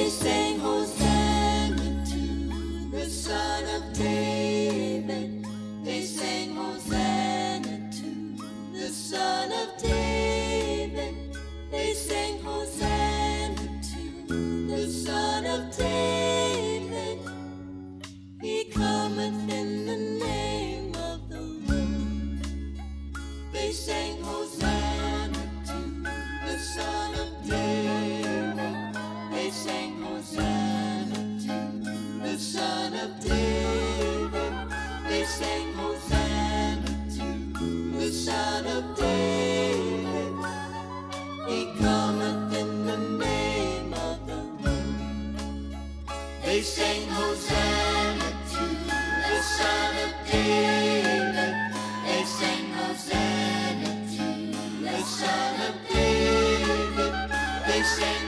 sang Hosanna to the Son of David. They sang Hosanna to the Son of David. They sang Hosanna to the Son of David. He cometh in the name of the Lord. They sang Hosanna to the Son of David. They sang Hosanna to the Son of David. They sang Hosanna to the Son of David. He cometh in the name of the Lord. They sang Hosanna to the Son of David. They sang Hosanna to the Son of David. They sang